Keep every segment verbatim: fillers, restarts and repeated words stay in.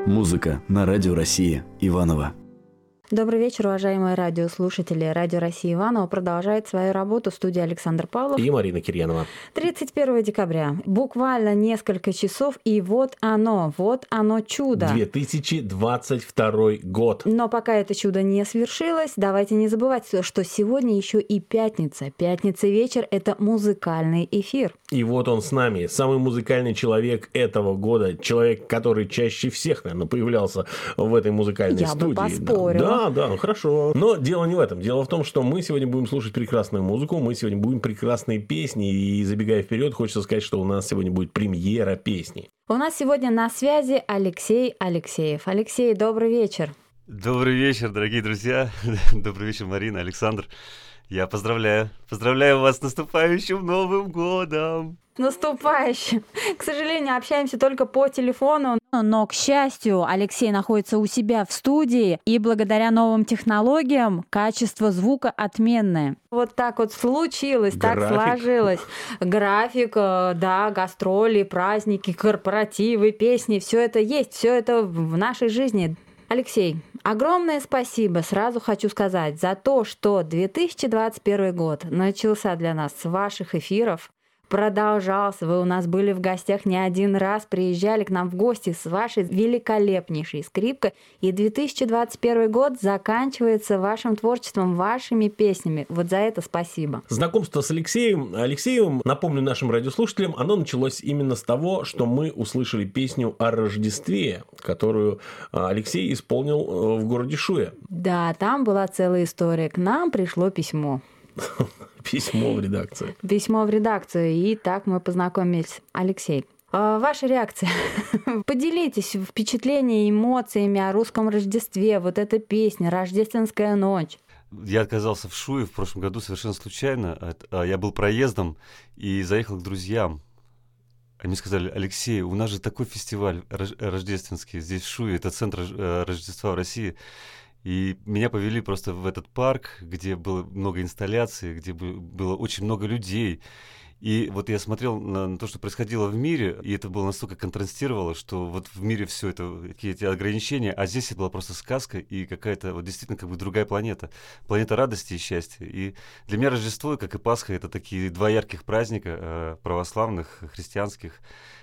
Музыка на Радио Россия. Иваново. Добрый вечер, уважаемые радиослушатели. Радио Россия Иваново продолжает свою работу в студии Александр Павлов и Марина Кирьянова. тридцать первого декабря. Буквально несколько часов, и вот оно, вот оно чудо. две тысячи двадцать второй год. Но пока это чудо не свершилось, давайте не забывать, что сегодня еще и пятница. Пятница вечер – это музыкальный эфир. И вот он с нами, самый музыкальный человек этого года, человек, который чаще всех, наверное, появлялся в этой музыкальной Я студии. бы поспорила. Да, да, ну хорошо. Но дело не в этом. Дело в том, что мы сегодня будем слушать прекрасную музыку, мы сегодня будем прекрасные песни. И забегая вперед, хочется сказать, что у нас сегодня будет премьера песни. У нас сегодня на связи Алексей Алексеев. Алексей, добрый вечер. Добрый вечер, дорогие друзья. Добрый вечер, Марина, Александр. Я поздравляю. Поздравляю вас с наступающим Новым годом. Наступающим. К сожалению, общаемся только по телефону, но, к счастью, Алексей находится у себя в студии, и благодаря новым технологиям качество звука отменное. Вот так вот случилось, График. Так сложилось. График, да, гастроли, праздники, корпоративы, песни, все это есть, все это в нашей жизни. Алексей, огромное спасибо, сразу хочу сказать, за то, что две тысячи двадцать первый год начался для нас с ваших эфиров, продолжался. Вы у нас были в гостях не один раз, приезжали к нам в гости с вашей великолепнейшей скрипкой. И две тысячи двадцать первый год заканчивается вашим творчеством, вашими песнями. Вот за это спасибо. Знакомство с Алексеем, Алексеевым, напомню нашим радиослушателям, оно началось именно с того, что мы услышали песню о Рождестве, которую Алексей исполнил в городе Шуя. Да, там была целая история. К нам пришло письмо. Письмо в редакцию. Письмо в редакцию, и так мы познакомились. Алексей, ваша реакция? Поделитесь впечатлениями, эмоциями о русском Рождестве. Вот эта песня «Рождественская ночь». Я оказался в Шуе в прошлом году совершенно случайно. Я был проездом и заехал к друзьям. Они сказали: Алексей, у нас же такой фестиваль рождественский здесь в Шуе, это центр Рождества в России. И меня повели просто в этот парк, где было много инсталляций, где было очень много людей. И вот я смотрел на то, что происходило в мире, и это было настолько контрастировало, что вот в мире все это, какие-то ограничения, а здесь это была просто сказка и какая-то вот действительно как бы другая планета. Планета радости и счастья. И для меня Рождество, как и Пасха, это такие два ярких праздника православных, христианских.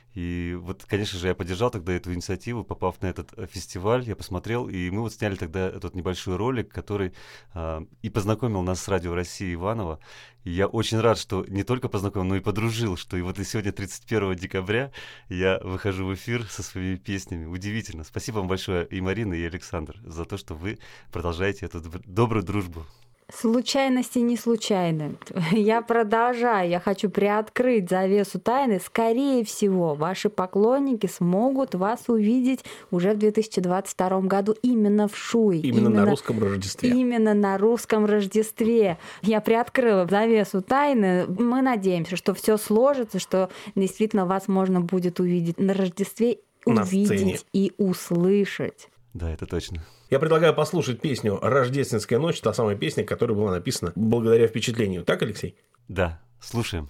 И вот, конечно же, я поддержал тогда эту инициативу, попав на этот фестиваль, я посмотрел, и мы вот сняли тогда этот небольшой ролик, который э, и познакомил нас с Радио России Иваново. И я очень рад, что не только познакомил, но и подружил, что и вот и сегодня, тридцать первого декабря, я выхожу в эфир со своими песнями. Удивительно. Спасибо вам большое, и Марина, и Александр, за то, что вы продолжаете эту добрую дружбу. Случайности не случайны. Я продолжаю. Я хочу приоткрыть завесу тайны. Скорее всего, ваши поклонники смогут вас увидеть уже в две тысячи двадцать втором году именно в Шуе. Именно, именно на русском Рождестве. Именно на русском Рождестве. Я приоткрыла завесу тайны. Мы надеемся, что все сложится, что действительно вас можно будет увидеть на Рождестве, на увидеть сцене. И услышать. Да, это точно. Я предлагаю послушать песню «Рождественская ночь», та самая песня, которая была написана благодаря впечатлению. Так, Алексей? Да, слушаем.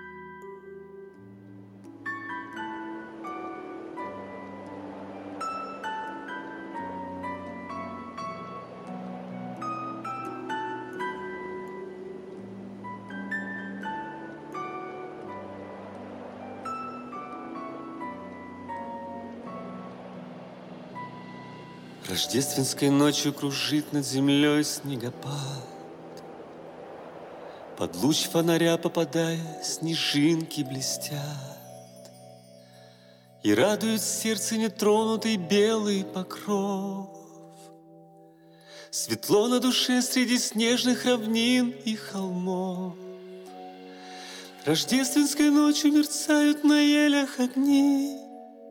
Рождественской ночью кружит над землей снегопад. Под луч фонаря попадая, снежинки блестят. И радует сердце нетронутый белый покров. Светло на душе среди снежных равнин и холмов. Рождественской ночью мерцают на елях огни.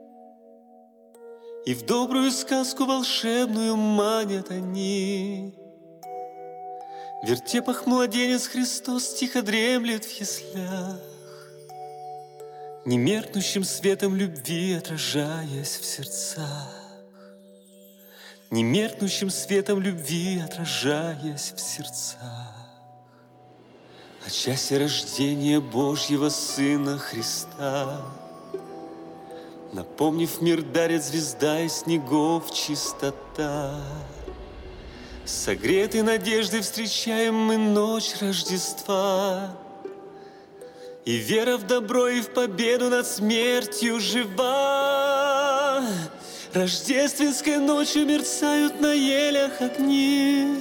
И в добрую сказку волшебную манят они. В вертепах младенец Христос тихо дремлет в яслях, немеркнущим светом любви отражаясь в сердцах. Немеркнущим светом любви отражаясь в сердцах. От счастья рождения Божьего Сына Христа Напомнив мир, дарит звезда и снегов чистота. Согреты надеждой встречаем мы ночь Рождества. И вера в добро и в победу над смертью жива. Рождественской ночью мерцают на елях огни,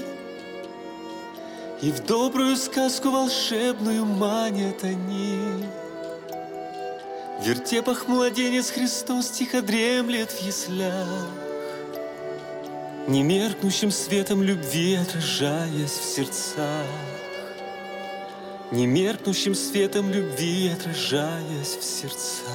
и в добрую сказку волшебную манят они. В вертепах младенец Христос тихо дремлет в яслях, немеркнущим светом любви отражаясь в сердцах. Немеркнущим светом любви отражаясь в сердцах.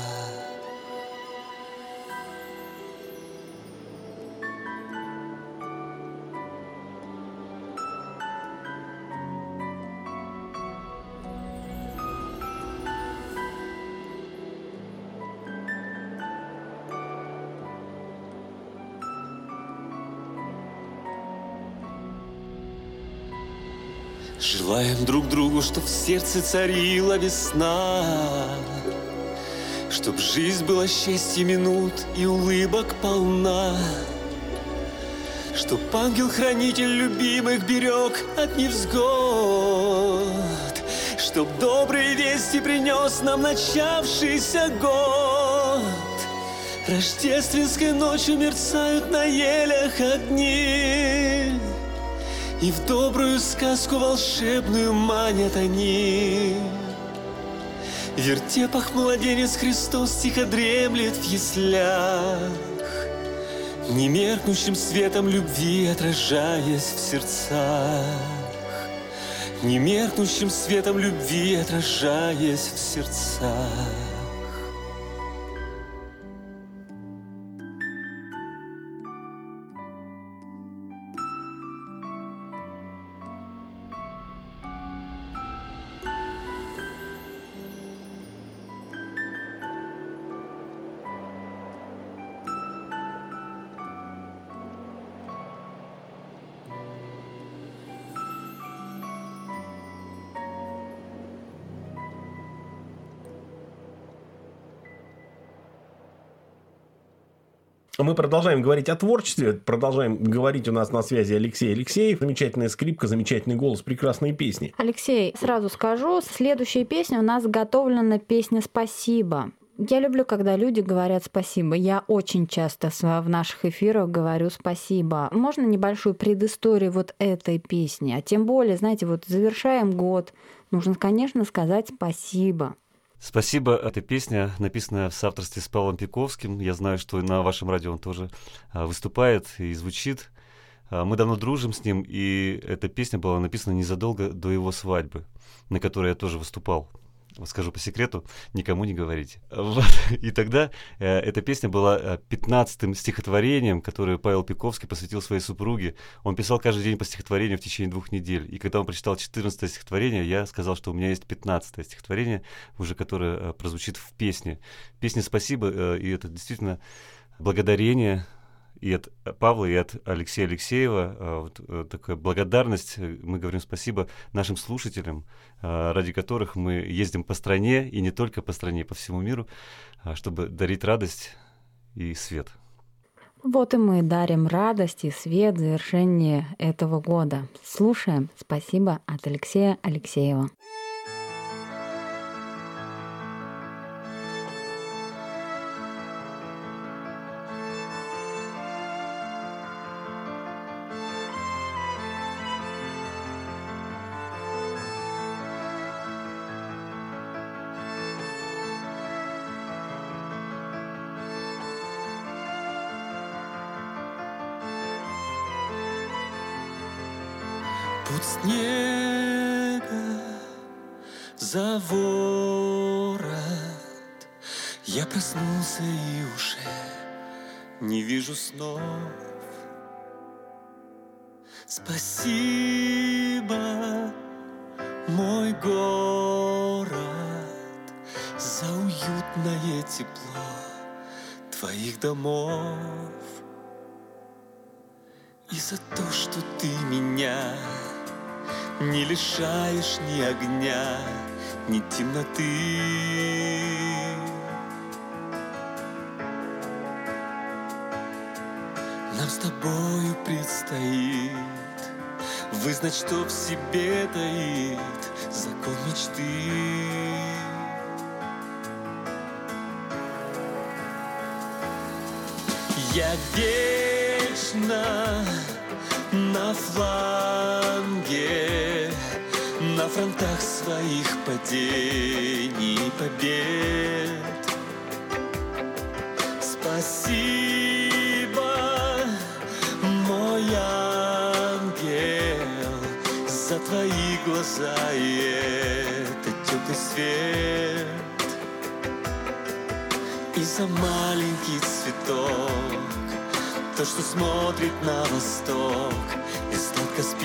Желаем друг другу, чтоб в сердце царила весна, чтоб жизнь была счастья минут и улыбок полна, чтоб ангел-хранитель любимых берег от невзгод, чтоб добрые вести принес нам начавшийся год. Рождественской ночью мерцают на елях огни, и в добрую сказку волшебную манят они. В вертепах младенец Христос тихо дремлет в яслях, немеркнущим светом любви отражаясь в сердцах. Немеркнущим светом любви отражаясь в сердцах. Мы продолжаем говорить о творчестве, продолжаем говорить, у нас на связи Алексей Алексеев. Замечательная скрипка, замечательный голос, прекрасные песни. Алексей, сразу скажу, следующая песня у нас заготовлена песня «Спасибо». Я люблю, когда люди говорят спасибо. Я очень часто в наших эфирах говорю спасибо. Можно небольшую предысторию вот этой песни? А тем более, знаете, вот завершаем год. Нужно, конечно, сказать спасибо. Спасибо. Эта песня написана в соавторстве с Павлом Пиковским. Я знаю, что на вашем радио он тоже выступает и звучит. Мы давно дружим с ним, и эта песня была написана незадолго до его свадьбы, на которой я тоже выступал. Скажу по секрету, никому не говорите. Вот. И тогда э, эта песня была пятнадцатым стихотворением, которое Павел Пиковский посвятил своей супруге. Он писал каждый день по стихотворению в течение двух недель. И когда он прочитал четырнадцатое стихотворение, я сказал, что у меня есть пятнадцатое стихотворение, уже которое э, прозвучит в песне. Песня «Спасибо», э, и это действительно благодарение и от Павла, и от Алексея Алексеева. Вот такая благодарность. Мы говорим спасибо нашим слушателям, ради которых мы ездим по стране, и не только по стране, по всему миру, чтобы дарить радость и свет. Вот и мы дарим радость и свет в завершении этого года. Слушаем «Спасибо» от Алексея Алексеева. Путь снега за ворот, я проснулся и уже не вижу снов. Спасибо, мой город, за уютное тепло твоих домов и за то, что ты меня не лишаешь ни огня, ни темноты. нам с тобою предстоит вызнать, что в себе таит закон мечты. Я вечно на фланге, на фронтах своих падений и побед. Спасибо, мой ангел, за твои глаза и этот теплый свет, и за маленький цветок, то, что смотрит на восток и сладко спит.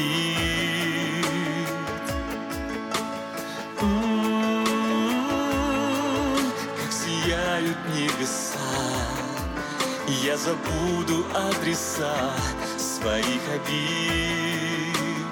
М-м-м, как сияют небеса, я забуду адреса своих обид.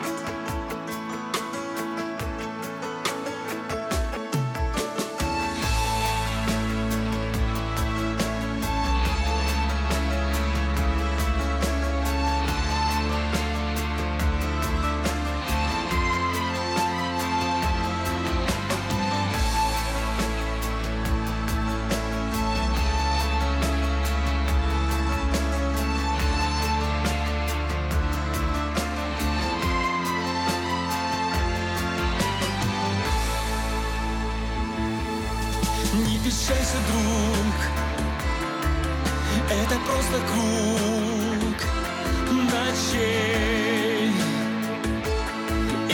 Не печалься, друг, это просто круг ночей и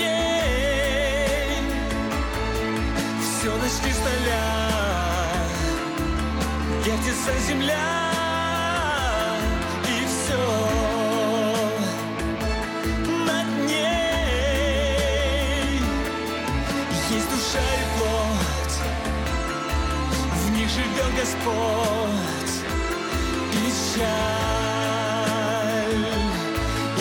дней. Все начни с нуля, вертится земля, и все над ней. Есть душа и плоть, в них живет Господь. Печаль и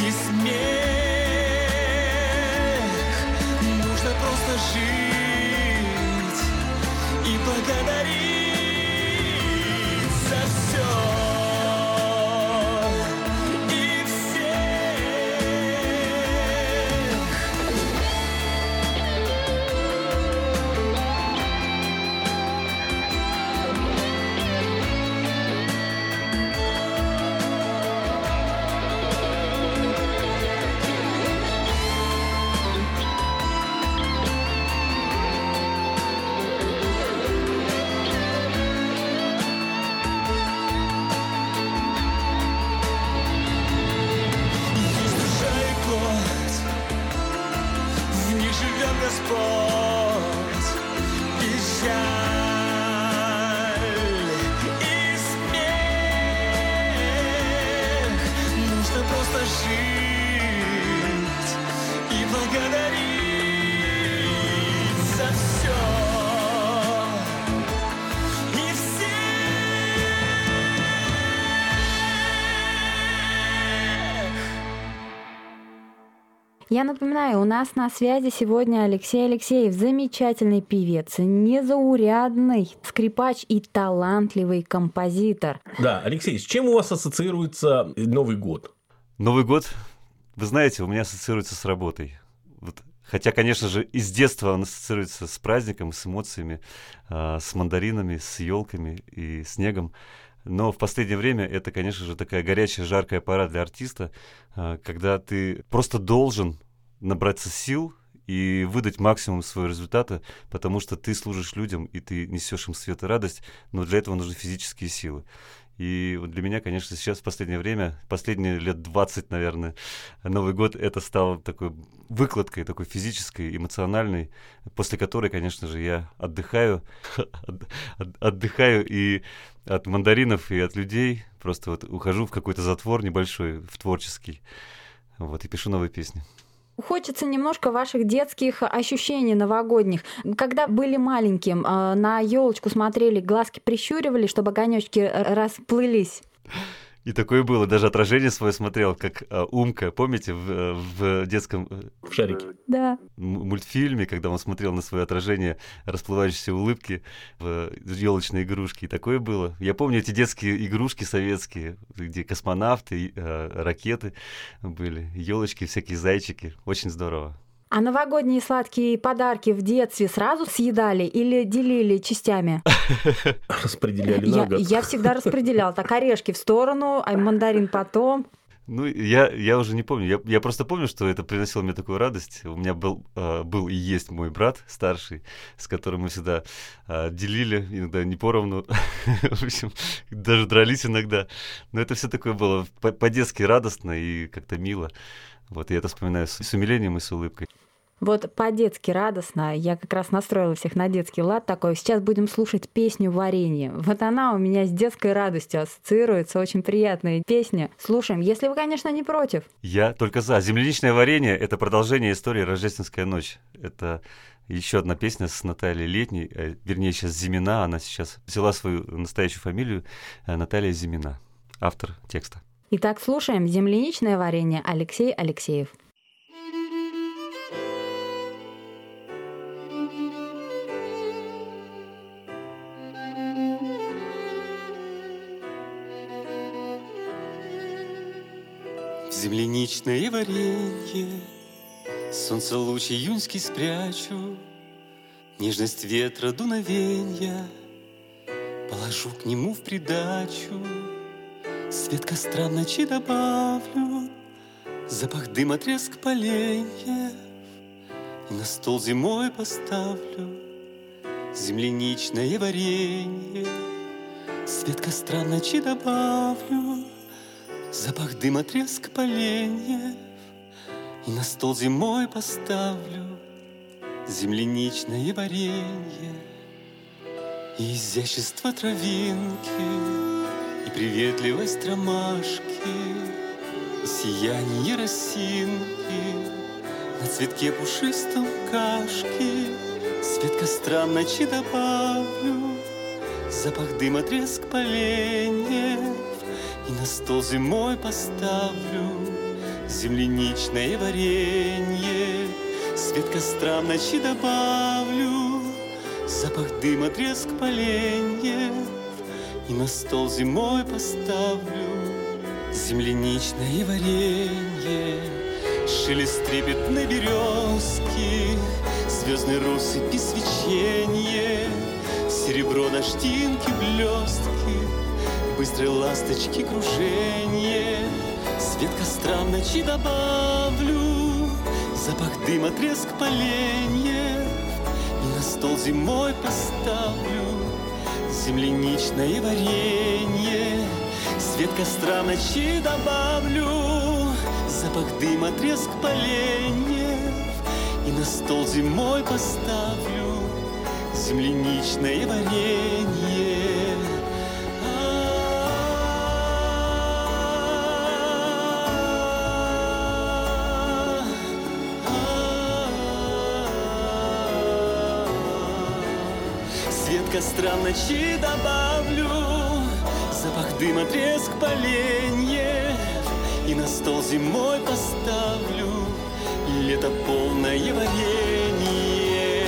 смех, нужно просто жить и благодарить за все и всех. Господь, печаль и смех, нужно просто жить и благодарить за все и всех. Я напоминаю, у нас на связи сегодня Алексей Алексеев, замечательный певец, незаурядный скрипач и талантливый композитор. Да, Алексей, с чем у вас ассоциируется Новый год? Новый год, вы знаете, у меня ассоциируется с работой. Вот. Хотя, конечно же, из детства он ассоциируется с праздником, с эмоциями, с мандаринами, с елками и снегом. Но в последнее время это, конечно же, такая горячая, жаркая пора для артиста, когда ты просто должен набраться сил и выдать максимум своего результата, потому что ты служишь людям, и ты несешь им свет и радость, но для этого нужны физические силы. И вот для меня, конечно, сейчас в последнее время, последние лет двадцать, наверное, Новый год это стало такой выкладкой, такой физической, эмоциональной, после которой, конечно же, я отдыхаю, отдыхаю и от мандаринов, и от людей, просто вот ухожу в какой-то затвор небольшой, в творческий, вот, и пишу новые песни. Хочется немножко ваших детских ощущений новогодних. Когда были маленьким, на елочку смотрели, глазки прищуривали, чтобы огонечки расплылись? И такое было. Даже отражение свое смотрел, как а, Умка. Помните, в, в детском В шарике. Да. м- мультфильме, когда он смотрел на свое отражение расплывающиеся улыбки в елочные игрушки. И такое было. Я помню эти детские игрушки советские, где космонавты, э, ракеты были, елочки, всякие зайчики. Очень здорово. А новогодние сладкие подарки в детстве сразу съедали или делили частями? Распределяли на Я, год. я всегда распределяла. Так, орешки в сторону, а мандарин потом. Ну, я, я уже не помню. Я, я просто помню, что это приносило мне такую радость. У меня был, э, был и есть мой брат старший, с которым мы всегда э, делили, иногда не поровну. В общем, даже дрались иногда. Но это все такое было по- по-детски радостно и как-то мило. Вот, я это вспоминаю с, с умилением и с улыбкой. Вот по-детски радостно. Я как раз настроила всех на детский лад такой. Сейчас будем слушать песню «Варенье». Вот она у меня с детской радостью ассоциируется. Очень приятная песня. Слушаем, если вы, конечно, не против. Я только за. «Земляничное варенье» — это продолжение истории «Рождественская ночь». Это еще одна песня с Натальей Летней, э, вернее, сейчас Зимина. Она сейчас взяла свою настоящую фамилию, э, Наталья Зимина, автор текста. Итак, слушаем «Земляничное варенье» Алексей Алексеев. В земляничное варенье солнце луч июньский спрячу, нежность ветра дуновенья положу к нему в придачу. Свет костра в ночи добавлю, запах дыма, треск поленьев, и на стол зимой поставлю земляничное варенье. Свет костра в ночи добавлю, запах дыма, треск поленьев, и на стол зимой поставлю земляничное варенье. И изящество травинки, и приветливость ромашки, и сияние росинки на цветке пушистом кашки. Свет костра в ночи добавлю, запах дыма, треск поленьев, и на стол зимой поставлю земляничное варенье. Свет костра в ночи добавлю, запах дыма, треск поленьев, и на стол зимой поставлю земляничное варенье. Шелест трепетной березки, звездной россыпи свеченье, серебро дождинки, блестки, быстрой ласточки круженье. Свет костра в ночи добавлю, запах дыма, треск поленьев, и на стол зимой поставлю земляничное варенье. Свет костра в ночи добавлю, запах дыма, треск поленьев, и на стол зимой поставлю земляничное варенье. Свет костра в ночи добавлю, запах дыма, треск поленьев, и на стол зимой поставлю лето полное варенье.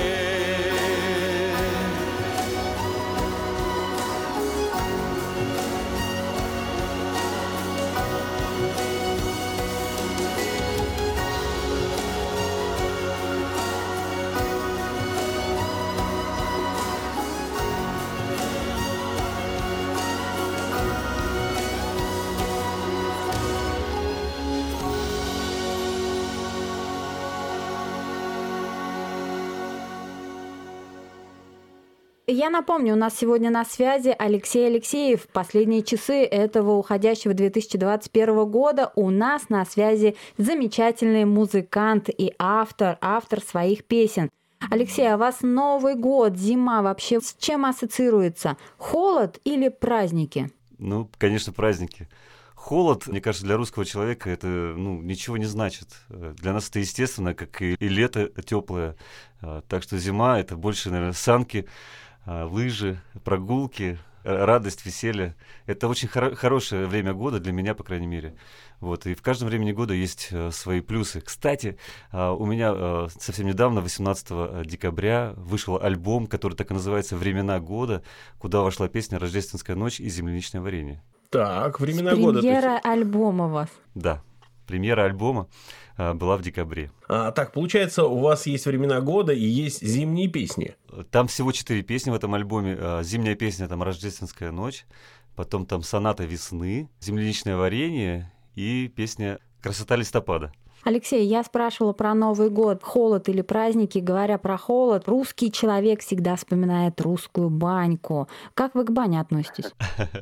Я напомню, у нас сегодня на связи Алексей Алексеев. Последние часы этого уходящего две тысячи двадцать первого года у нас на связи замечательный музыкант и автор, автор своих песен. Алексей, а у вас Новый год, зима вообще с чем ассоциируется? Холод или праздники? Ну, конечно, праздники. Холод, мне кажется, для русского человека это ну, ничего не значит. Для нас это естественно, как и, и лето теплое. Так что зима — это больше, наверное, санки, лыжи, прогулки, радость, веселье. Это очень хоро- хорошее время года для меня, по крайней мере. Вот. И в каждом времени года есть э, свои плюсы. Кстати, э, у меня э, совсем недавно, восемнадцатого декабря, вышел альбом, который так и называется «Времена года», куда вошла песня «Рождественская ночь» и «Земляничное варенье». Так, времена года. Премьера есть... альбома у вас. Да, премьера альбома а, была в декабре. А, так, получается, у вас есть времена года и есть зимние песни. Там всего четыре песни в этом альбоме. А, зимняя песня, там «Рождественская ночь», потом там «Соната весны», «Земляничное варенье» и песня «Красота листопада». Алексей, я спрашивала про Новый год, холод или праздники. Говоря про холод, русский человек всегда вспоминает русскую баньку. Как вы к бане относитесь?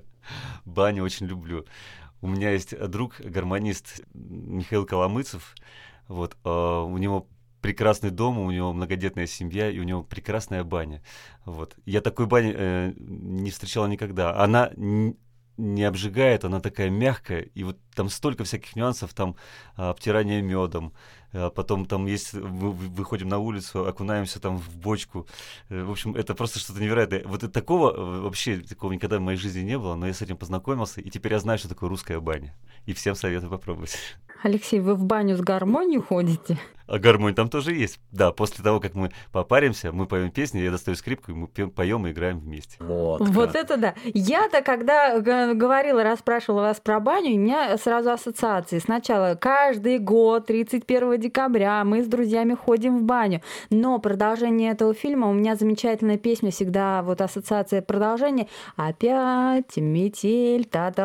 Баню очень люблю. У меня есть друг, гармонист Михаил Коломыцев. Вот, э, у него прекрасный дом, у него многодетная семья, и у него прекрасная баня. Вот. Я такой бани э, не встречала никогда. Она не обжигает, она такая мягкая, и вот там столько всяких нюансов, там обтирание медом, потом там есть, вы, выходим на улицу, окунаемся там в бочку, в общем, это просто что-то невероятное. Вот и такого, вообще, такого никогда в моей жизни не было, но я с этим познакомился, и теперь я знаю, что такое русская баня, и всем советую попробовать. Алексей, вы в баню с гармонией ходите? А гармонь там тоже есть. Да, после того, как мы попаримся, мы поем песни, я достаю скрипку, и мы пьем, поем и играем вместе. Вот, вот это да. Я-то, когда говорила, расспрашивала вас про баню, у меня сразу ассоциации. Сначала каждый год, тридцать первого декабря, мы с друзьями ходим в баню. Но продолжение этого фильма, у меня замечательная песня, всегда вот ассоциация продолжения. Опять метель,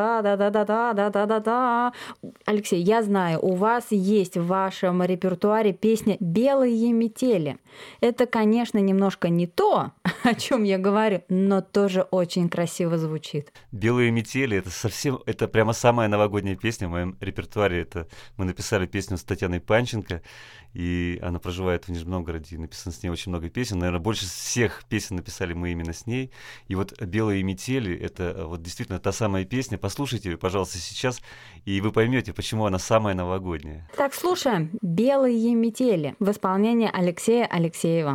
та-да-да-да-да-да-да-да-да. Алексей, я знаю, у вас есть в вашем репертуаре песня «Белые метели». Это, конечно, немножко не то, о чем я говорю, но тоже очень красиво звучит. «Белые метели» — это совсем, это прямо самая новогодняя песня в моем репертуаре. Это мы написали песню с Татьяной Панченко, и она проживает в Нижнем Новгороде, и написано с ней очень много песен. Наверное, больше всех песен написали мы именно с ней. И вот «Белые метели» — это вот действительно та самая песня. Послушайте ее, пожалуйста, сейчас, и вы поймете, почему она самая новогодняя. Так, слушаем «Белые метели» в исполнении Алексея Алексеева.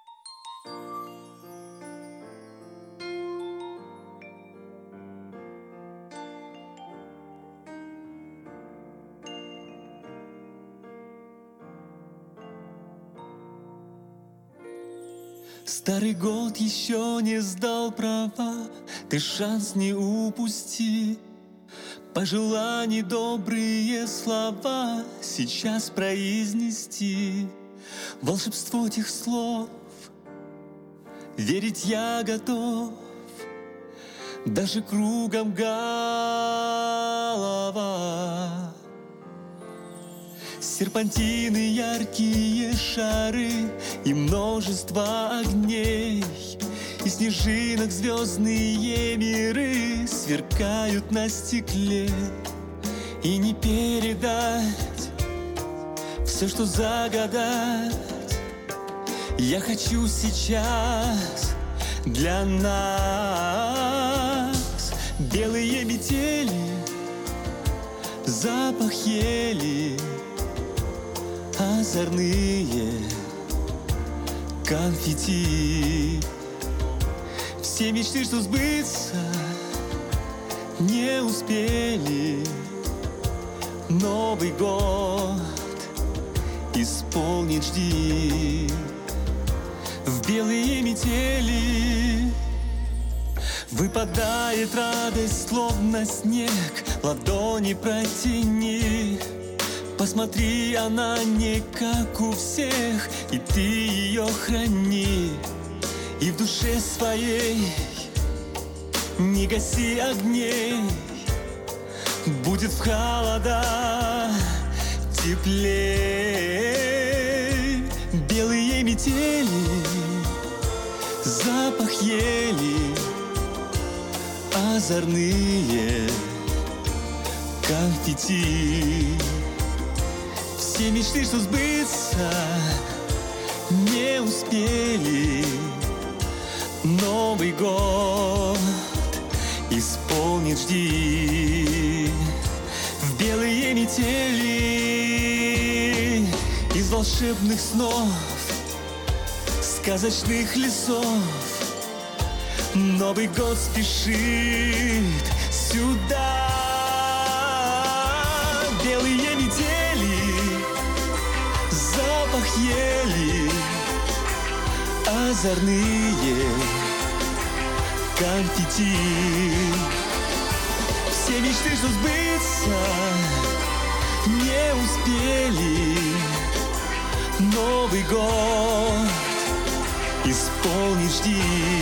Старый год еще не сдал права, ты шанс не упусти. Пожеланий добрые слова сейчас произнести. Волшебство тех слов верить я готов, даже кругом голова. Серпантины, яркие шары и множество огней, и снежинок звездные миры сверкают на стекле. И не передать все, что загадать, я хочу сейчас для нас. Белые метели, запах ели, озорные конфетти. Все мечты, что сбыться не успели, Новый год исполнить жди. В белые метели выпадает радость, словно снег, ладони протяни. Посмотри, она не как у всех, и ты ее храни. И в душе своей не гаси огней, будет в холода теплей. Белые метели, запах ели, озорные конфетти. Все мечты, что сбыться не успели, Новый год исполнит жди. В белые метели из волшебных снов, сказочных лесов Новый год спешит сюда. Белые метели, запах ели, озорные конфетти. Все мечты, что сбыться не успели, Новый год исполнить жди.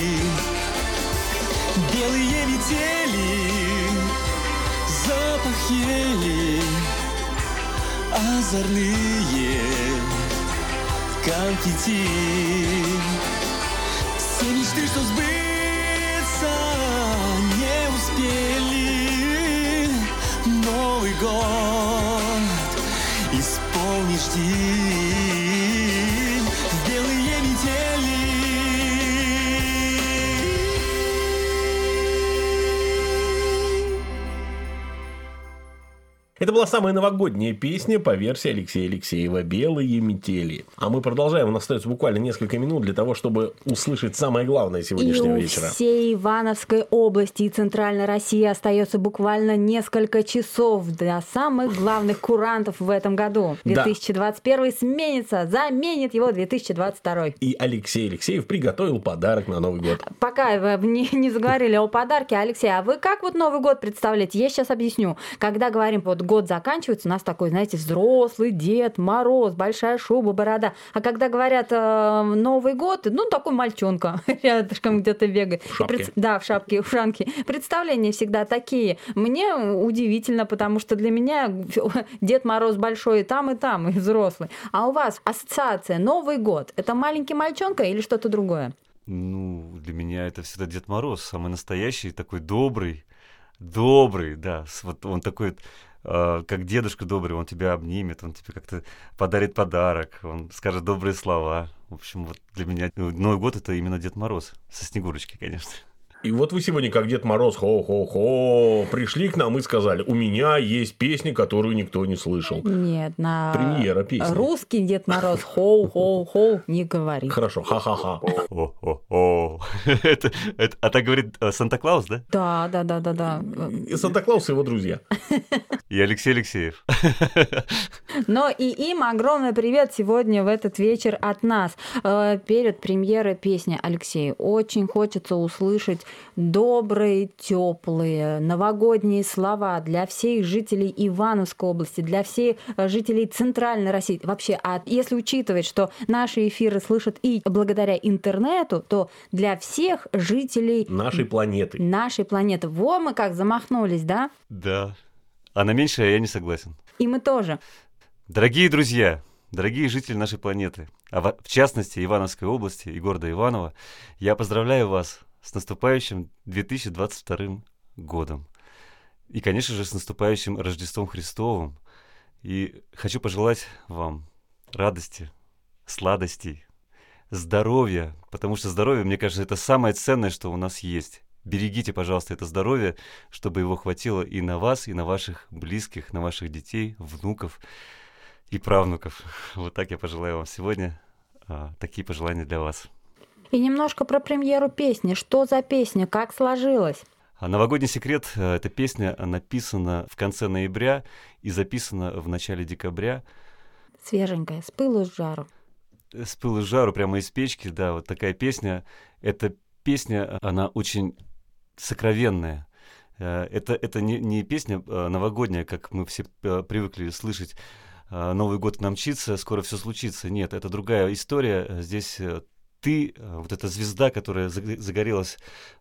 Белые метели, запах ели, озорные конфетти. Все мечты, что сбыться не успели, Новый год исполнить жди. Белые метели. Это была самая новогодняя песня по версии Алексея Алексеева «Белые метели». А мы продолжаем. У нас остается буквально несколько минут для того, чтобы услышать самое главное сегодняшнего и вечера. У всей Ивановской области и Центральной России остается буквально несколько часов для самых главных курантов в этом году. две тысячи двадцать первый да. сменится, заменит его две тысячи двадцать второй. И Алексей Алексеев приготовил подарок на Новый год. Пока вы не, не заговорили о подарке, Алексей, а вы как вот Новый год представляете? Я сейчас объясню. Когда говорим, вот год заканчивается, у нас такой, знаете, взрослый Дед Мороз, большая шуба, борода. А когда говорят э, Новый год, ну, такой мальчонка рядышком где-то бегает. В шапке. Пред... Да, в шапке, в ушанке. Представления всегда такие. Мне удивительно, потому что для меня Дед Мороз большой и там, и там, и взрослый. А у вас ассоциация Новый год — это маленький мальчонка или что-то другое? Ну, для меня это всегда Дед Мороз, самый настоящий, такой добрый, добрый, да, вот он такой, э, как дедушка добрый, он тебя обнимет, он тебе как-то подарит подарок, он скажет добрые слова. В общем, вот для меня Новый год — это именно Дед Мороз, со Снегурочкой, конечно. И вот вы сегодня, как Дед Мороз, хо-хо-хо, пришли к нам и сказали: у меня есть песня, которую никто не слышал. Нет, на Премьера песни. Русский Дед Мороз хоу-хоу-хоу не говорит. Хорошо, ха-ха-ха. О-о-о. это, это, а так говорит Санта-Клаус, да? Да, да, да, да, да. И Санта-Клаус и его друзья. И Алексей Алексеев. Но и им огромный привет сегодня в этот вечер от нас. Перед премьерой песни, Алексей, очень хочется услышать добрые, теплые, новогодние слова для всех жителей Ивановской области, для всех жителей Центральной России. Вообще, а если учитывать, что наши эфиры слышат и благодаря интернету, то для всех жителей нашей планеты. Нашей планеты. Во, мы как замахнулись, да? Да. А на меньшее я не согласен. И мы тоже. Дорогие друзья, дорогие жители нашей планеты, а в частности Ивановской области и города Иваново, я поздравляю вас с наступающим две тысячи двадцать вторым годом. И, конечно же, с наступающим Рождеством Христовым. И хочу пожелать вам радости, сладостей, здоровья, потому что здоровье, мне кажется, это самое ценное, что у нас есть. Берегите, пожалуйста, это здоровье, чтобы его хватило и на вас, и на ваших близких, на ваших детей, внуков и правнуков. Вот так я пожелаю вам сегодня. А, такие пожелания для вас. И немножко про премьеру песни. Что за песня? Как сложилось? «Новогодний секрет» — эта песня написана в конце ноября и записана в начале декабря. Свеженькая, с пылу с жару. С пылу с жару, прямо из печки, да, вот такая песня. Эта песня, она очень сокровенная. Это, это не, не песня новогодняя, как мы все привыкли слышать. Новый год к нам мчится, скоро все случится. Нет, это другая история. Здесь ты, вот эта звезда, которая загорелась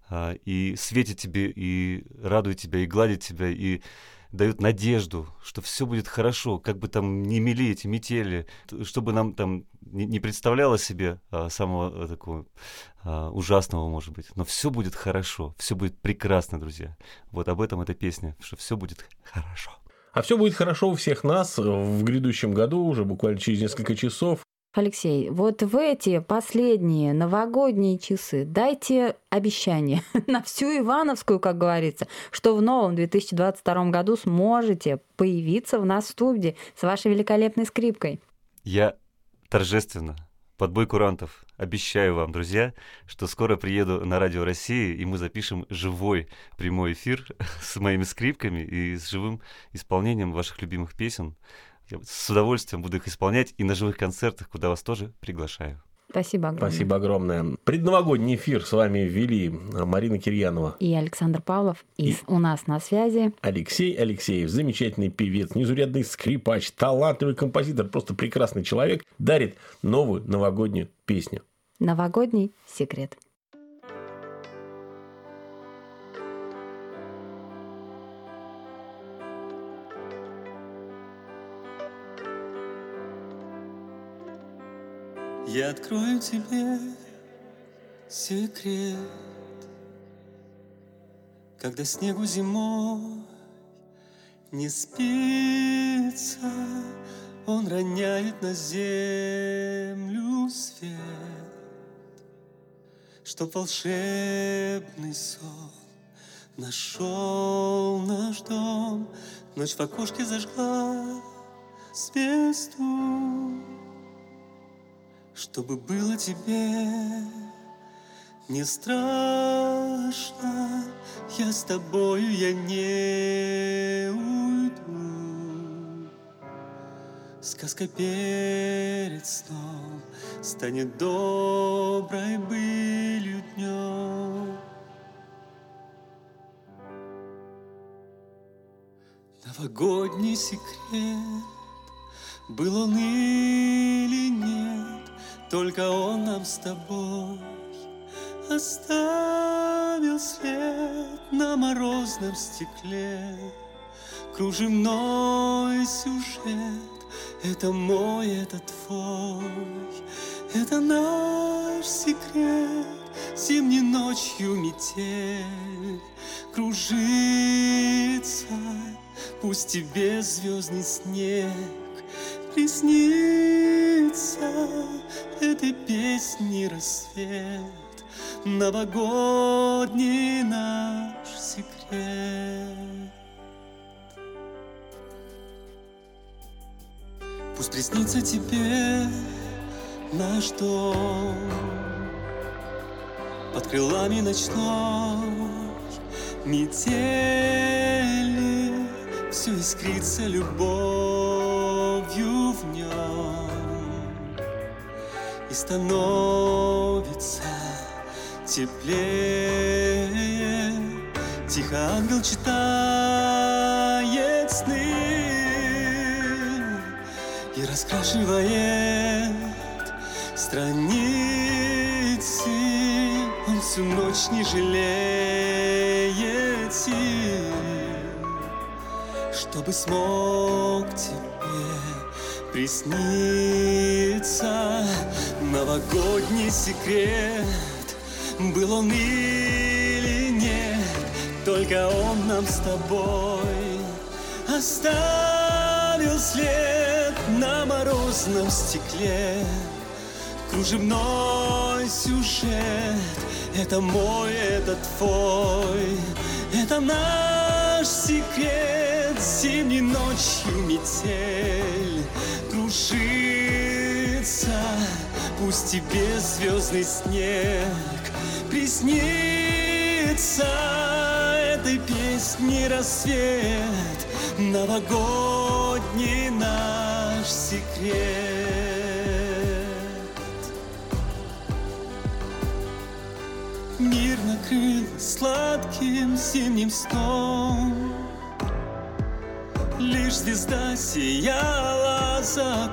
и светит тебе, и радует тебя, и гладит тебя, и дает надежду, что все будет хорошо, как бы там ни мели эти метели, чтобы нам там не представляло себе а, самого такого а, ужасного, может быть, но все будет хорошо, все будет прекрасно, друзья. Вот об этом эта песня, что все будет хорошо. А все будет хорошо у всех нас в грядущем году, уже буквально через несколько часов. Алексей, вот в эти последние новогодние часы дайте обещание на всю Ивановскую, как говорится, что в новом две тысячи двадцать втором году сможете появиться в нас в студии с вашей великолепной скрипкой. Я торжественно, под бой курантов, обещаю вам, друзья, что скоро приеду на Радио России, и мы запишем живой прямой эфир с моими скрипками и с живым исполнением ваших любимых песен. Я с удовольствием буду их исполнять и на живых концертах, куда вас тоже приглашаю. Спасибо огромное. Спасибо огромное. Предновогодний эфир с вами вели Марина Кирьянова И Александр Павлов. И, И... у нас на связи Алексей Алексеев, замечательный певец, незаурядный скрипач, талантливый композитор, просто прекрасный человек, дарит новую новогоднюю песню. «Новогодний секрет». Я открою тебе секрет, когда снегу зимой не спится, он роняет на землю свет, чтоб волшебный сон нашел наш дом. Ночь в окошке зажгла звезду, чтобы было тебе не страшно. Я с тобою, я не уйду. Сказка перед сном станет доброй былью днем. Новогодний секрет, был он или нет, только он нам с тобой оставил след на морозном стекле. Кружевной сюжет, это мой, это твой, это наш секрет. Зимней ночью метель кружится, пусть тебе звездный снег приснится этой песни рассвет, новогодний наш секрет. Пусть приснится тебе наш дом под крылами ночной метели, все искрится любовью в нем и становится теплее. Тихо ангел читает сны и раскрашивает страницы. Он всю ночь не жалеет сил, чтобы смог тебе присниться. Новогодний секрет, был он или нет, только он нам с тобой оставил след на морозном стекле. Кружевной сюжет, это мой, это твой, это наш секрет. Зимней ночью метель кружится, пусть тебе звездный снег приснится этой песни рассвет, новогодний наш секрет. Мир накрыл сладким зимним сном, лишь звезда сияла за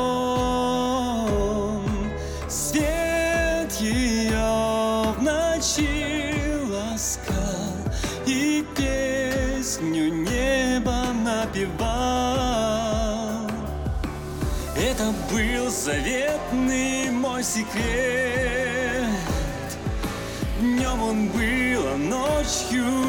окном. Свет ее в ночи ласкал и песню неба напевал. Это был заветный мой секрет. Днем он был, а ночью